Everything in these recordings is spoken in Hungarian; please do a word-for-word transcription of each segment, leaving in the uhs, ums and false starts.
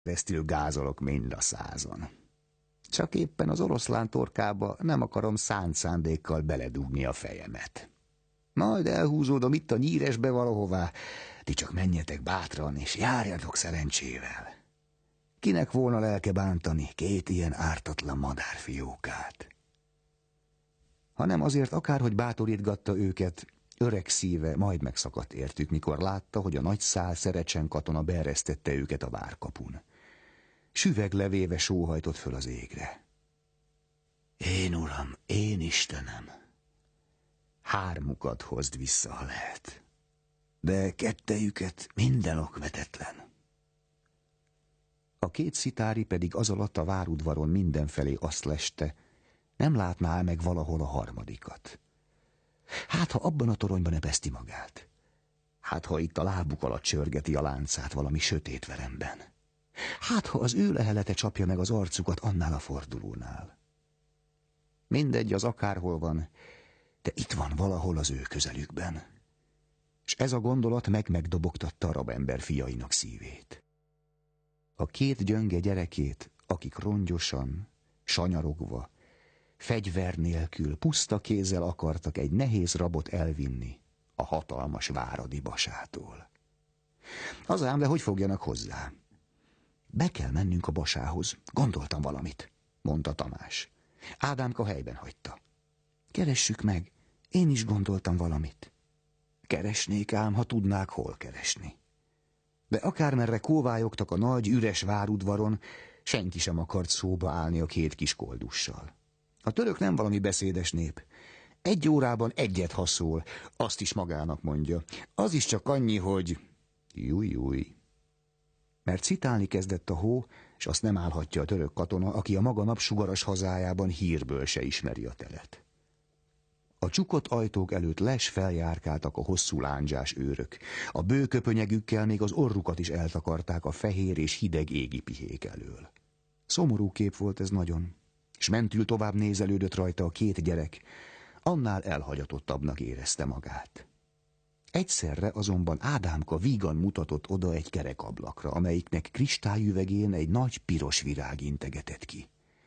keresztül gázolok mind a százon. Csak éppen az oroszlán torkába nem akarom szánt szándékkal beledugni a fejemet. Majd elhúzódom itt a nyíresbe valahová, ti csak menjetek bátran, és járjatok szerencsével. Kinek volna lelke bántani két ilyen ártatlan madárfiókát? Hanem azért akárhogy bátorítgatta őket, öreg szíve majd megszakadt értük, mikor látta, hogy a nagy szál Szerecsen katona beeresztette őket a várkapun. Süveglevéve sóhajtott föl az égre. Én, uram, én Istenem, hármukat hozd vissza, ha lehet, de kettejüket minden ok vetetlen. A két szitári pedig az alatt a várudvaron mindenfelé azt leste, nem látná meg valahol a harmadikat. Hát, ha abban a toronyban ebeszti magát. Hát, ha itt a lábuk alatt csörgeti a láncát valami sötét veremben. Hát, ha az ő lehelete csapja meg az arcukat annál a fordulónál. Mindegy, az akárhol van, de itt van valahol az ő közelükben. És ez a gondolat meg-megdobogtatta a rabember fiainak szívét. A két gyönge gyerekét, akik rongyosan, sanyarogva, fegyver nélkül, puszta kézzel akartak egy nehéz rabot elvinni a hatalmas váradi basától. Az ám, de hogy fogjanak hozzá? Be kell mennünk a basához, gondoltam valamit, mondta Tamás. Ádámka helyben hagyta. Keressük meg, én is gondoltam valamit. Keresnék ám, ha tudnák, hol keresni. De akármerre kóvályogtak a nagy, üres várudvaron, senki sem akart szóba állni a két kis koldussal. A török nem valami beszédes nép. Egy órában egyet haszol, azt is magának mondja. Az is csak annyi, hogy júj, júj. Mert citálni kezdett a hó, és azt nem állhatja a török katona, aki a maga napsugaras hazájában hírből se ismeri a telet. A csukott ajtók előtt les feljárkáltak a hosszú lándzsás őrök. A bőköpönyegükkel még az orrukat is eltakarták a fehér és hideg égi pihék elől. Szomorú kép volt ez nagyon, és mentül tovább nézelődött rajta a két gyerek, annál elhagyatottabbnak érezte magát. Egyszerre azonban Ádámka vígan mutatott oda egy kerekablakra, amelyiknek kristályüvegén egy nagy piros virág integetett ki.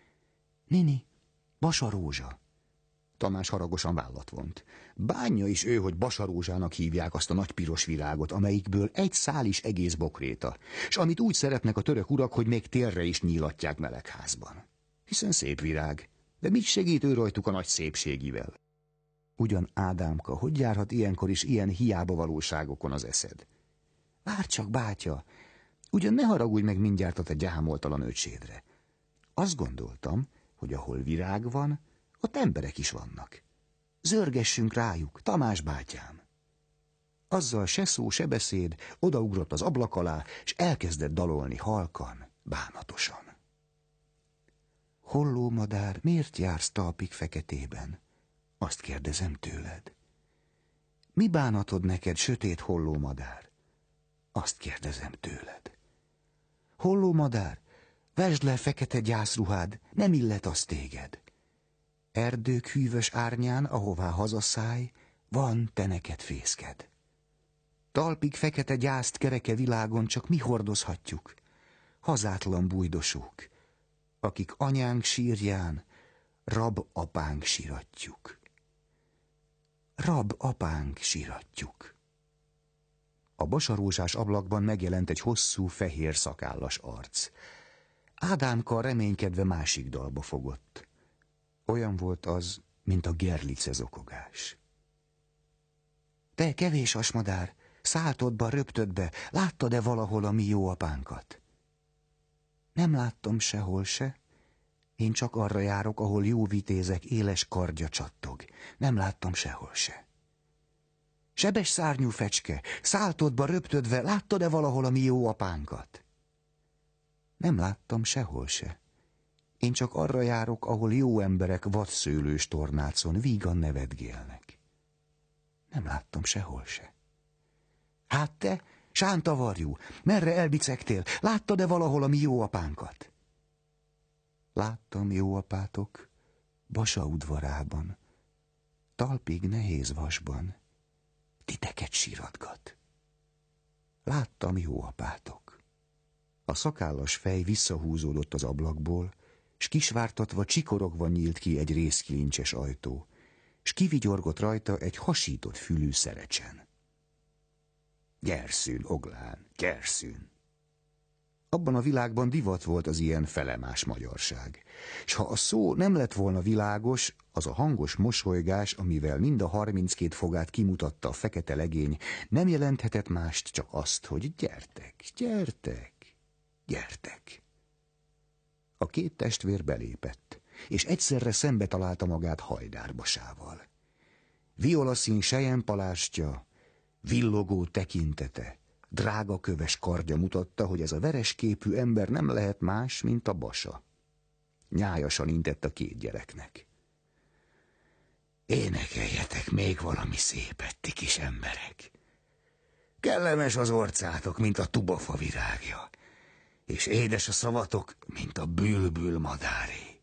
Nini, basarózsa. Tamás haragosan vállat vont. Bánja is ő, hogy basarózsának hívják azt a nagy piros virágot, amelyikből egy szál is egész bokréta, s amit úgy szeretnek a török urak, hogy még térre is nyílatják melegházban. Hiszen szép virág, de mit segít ő rajtuk a nagy szépségivel? Ugyan Ádámka, hogy járhat ilyenkor is ilyen hiába valóságokon az eszed? Várj csak, bátya, ugyan ne haragudj meg mindjárt a te gyámoltalan öcsédre. Azt gondoltam, hogy ahol virág van, ott emberek is vannak. Zörgessünk rájuk, Tamás bátyám. Azzal se szó, se beszéd, odaugrott az ablak alá, és elkezdett dalolni halkan, bánatosan. Holló madár, miért jársz talpig feketében? Azt kérdezem tőled. Mi bánatod neked, sötét holló madár? Azt kérdezem tőled. Holló madár, vesd le fekete gyászruhád, nem illet az téged. Erdők hűvös árnyán, ahová hazaszállj, van te neked fészked. Talpig fekete gyászt kereke világon csak mi hordozhatjuk, hazátlan bújdosók, akik anyánk sírján rab apánk síratjuk. Rab apánk síratjuk. A basarózsás ablakban megjelent egy hosszú, fehér szakállas arc. Ádámka reménykedve másik dalba fogott. Olyan volt az, mint a gerlice zokogás. Te kevés asmadár, száltodba, röptödbe, láttad-e valahol a mi jó apánkat? Nem láttam sehol se. Én csak arra járok, ahol jó vitézek éles kardja csattog. Nem láttam sehol se. Sebes szárnyú fecske, száltodba, röptödve, láttad-e valahol a mi jó apánkat? Nem láttam sehol se. Én csak arra járok, ahol jó emberek vadszőlős tornácon vígan nevetgélnek. Nem láttam sehol se. Hát te, sántavarjú, merre elbicegtél? Láttad-e valahol a mi jó apánkat? Láttam jó apátok, Basa udvarában, talpig nehéz vasban, titeket síratgat. Láttam jó apátok. A szakállas fej visszahúzódott az ablakból, s kisvártatva csikorogva nyílt ki egy rézkilincses ajtó, s kivigyorgott rajta egy hasított fülű szerecsen. Gyerszűn, Oglán, gyerszűn! Abban a világban divat volt az ilyen felemás magyarság, s ha a szó nem lett volna világos, az a hangos mosolygás, amivel mind a harminckét fogát kimutatta a fekete legény, nem jelenthetett mást, csak azt, hogy gyertek, gyertek, gyertek. A két testvér belépett, és egyszerre szembe találta magát Hajdár Basával. Violaszín selyempalástja, villogó tekintete, drága köves kardja mutatta, hogy ez a veresképű ember nem lehet más, mint a Basa. Nyájasan intett a két gyereknek. Énekeljetek még valami szépet, ti kis emberek. Kellemes az orcátok, mint a tubafa virágja, és édes a szavatok, mint a bülbül madáré.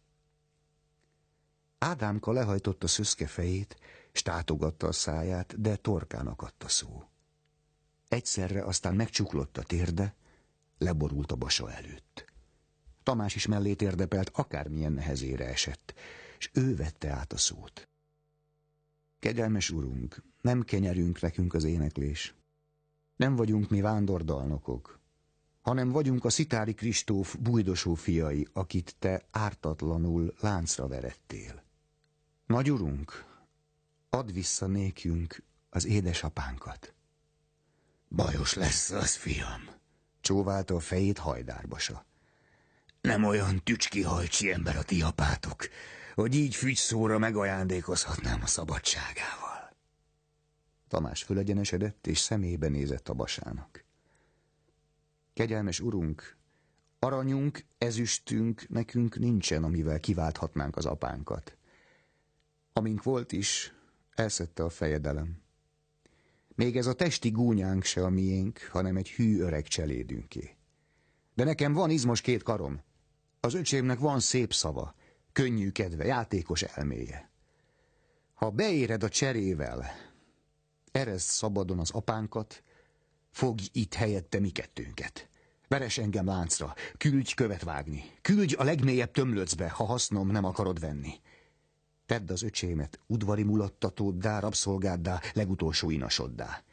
Ádámka lehajtotta szöszke fejét, s tátogatta a száját, de torkán akadt a szó. Egyszerre aztán megcsuklott a térde, leborult a Basa előtt. Tamás is mellé térdepelt, akármilyen nehezére esett, és ő vette át a szót. Kegyelmes urunk, nem kenyerünk nekünk az éneklés. Nem vagyunk mi vándordalnokok, hanem vagyunk a Szitári Kristóf bújdosó fiai, akit te ártatlanul láncra verettél. Nagy urunk, add vissza nékünk az édesapánkat. Bajos lesz az, fiam, csóválta a fejét Hajdár Basa. Nem olyan tücskihajcsi ember a ti apátok, hogy így fügyszóra megajándékozhatnám a szabadságával. Tamás fölegyenesedett, és szemébe nézett a Basának. Kegyelmes urunk, aranyunk, ezüstünk nekünk nincsen, amivel kiválthatnánk az apánkat. Amink volt is, elszedte a fejedelem. Még ez a testi gúnyánk se a miénk, hanem egy hű öreg cselédünké. De nekem van izmos két karom. Az öcsémnek van szép szava, könnyű kedve, játékos elméje. Ha beéred a cserével, erezd szabadon az apánkat, fogj itt helyette mi kettőnket. Veres engem láncra, küldj követ vágni, küldj a legmélyebb tömlöcbe, ha hasznom nem akarod venni. Tedd az öcsémet udvari mulattatóddá, rabszolgáddá, legutolsó inasoddá.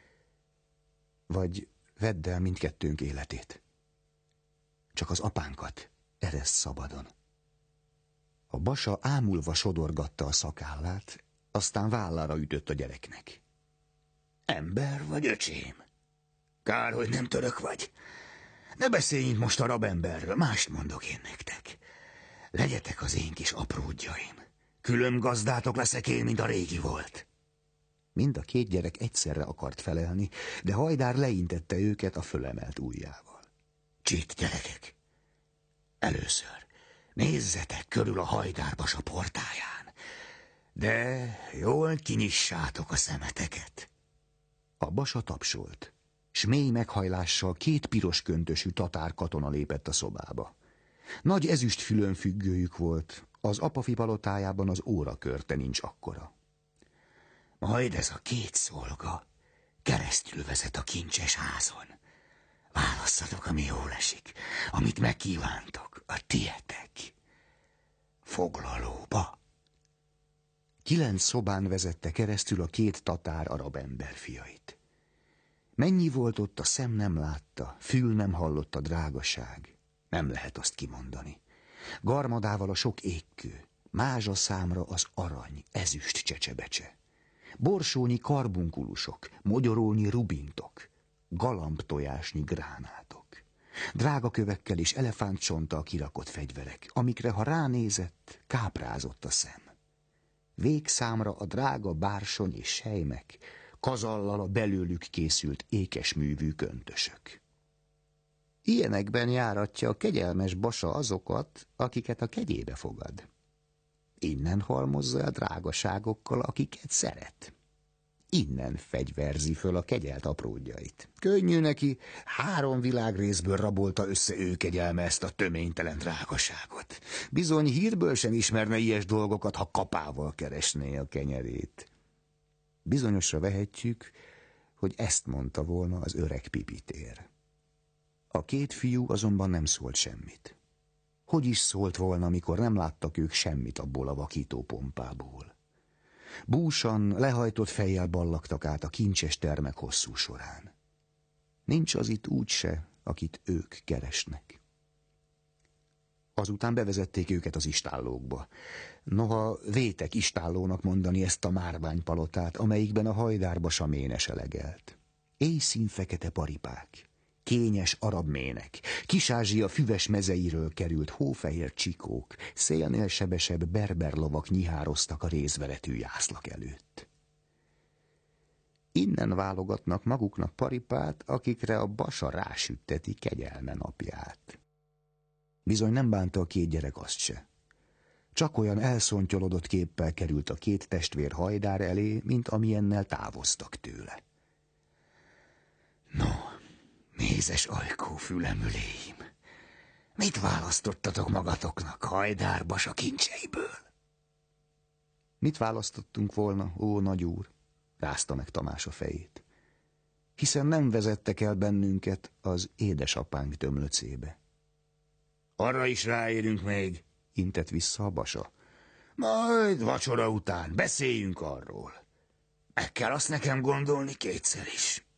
Vagy vedd el mindkettőnk életét. Csak az apánkat erezd szabadon. A Basa ámulva sodorgatta a szakállát, aztán vállára ütött a gyereknek. Ember vagy, öcsém? Kár, hogy nem török vagy. Ne beszéljünk most a rabemberről, mást mondok én nektek. Legyetek az én kis apródjaim. Külön gazdátok leszek én, mint a régi volt. Mind a két gyerek egyszerre akart felelni, de Hajdár leintette őket a fölemelt ujjával. Csit, gyerekek! Először nézzetek körül a Hajdár Basa portáján, de jól kinyissátok a szemeteket. A Basa tapsolt, s mély meghajlással két piros köntösű tatár katona lépett a szobába. Nagy ezüstfülön függőjük volt, az apafi palotájában az órakörte nincs akkora. Majd ez a két szolga keresztül vezet a kincses házon. Válasszatok, ami jól esik, amit megkívántok, a tietek. Foglalóba. Kilenc szobán vezette keresztül a két tatár arab ember fiait. Mennyi volt ott, a szem nem látta, fül nem hallott a drágaság. Nem lehet azt kimondani. Garmadával a sok égkő, mázsa számra az arany, ezüst csecsebecse. Borsónyi karbunkulusok, mogyorónyi rubintok, galambtojásnyi gránátok. Drága kövekkel és elefántcsonttal kirakott fegyverek, amikre ha ránézett, káprázott a szem. Végszámra a drága bársony és sejmek, kazallal a belőlük készült ékesművű köntösök. Ilyenekben járatja a kegyelmes Basa azokat, akiket a kegyébe fogad. Innen halmozza a drágaságokkal, akiket szeret. Innen fegyverzi föl a kegyelt apródjait. Könnyű neki, három világrészből rabolta össze ő kegyelme ezt a töménytelen drágaságot. Bizony hírből sem ismerne ilyes dolgokat, ha kapával keresné a kenyerét. Bizonyosra vehetjük, hogy ezt mondta volna az öreg Pipitér. A két fiú azonban nem szólt semmit. Hogy is szólt volna, amikor nem láttak ők semmit abból a vakító pompából? Búsan, lehajtott fejjel ballagtak át a kincses termek hosszú során. Nincs az itt úgyse, akit ők keresnek. Azután bevezették őket az istállókba. Noha vétek istállónak mondani ezt a márványpalotát, amelyikben a hajdárba ménes elegelt. Éjszín fekete paripák, kényes arab mének, Kis-Ázsia füves mezeiről került hófehér csikók, szélnél sebesebb berber lovak nyihároztak a rézveretű jászlak előtt. Innen válogatnak maguknak paripát, akikre a basa rásütteti kegyelme napját. Bizony nem bánta a két gyerek azt se. Csak olyan elszontyolodott képpel került a két testvér hajdár elé, mint amilyennel távoztak tőle. No, mézes ajkó fülemüléim, mit választottatok magatoknak hajdár basa kincseiből? Mit választottunk volna, ó nagyúr? Rázta meg Tamás a fejét. Hiszen nem vezettek el bennünket az édesapánk tömlöcébe. Arra is ráérünk még, intett vissza a basa. Majd vacsora után beszéljünk arról. Meg kell azt nekem gondolni kétszer is.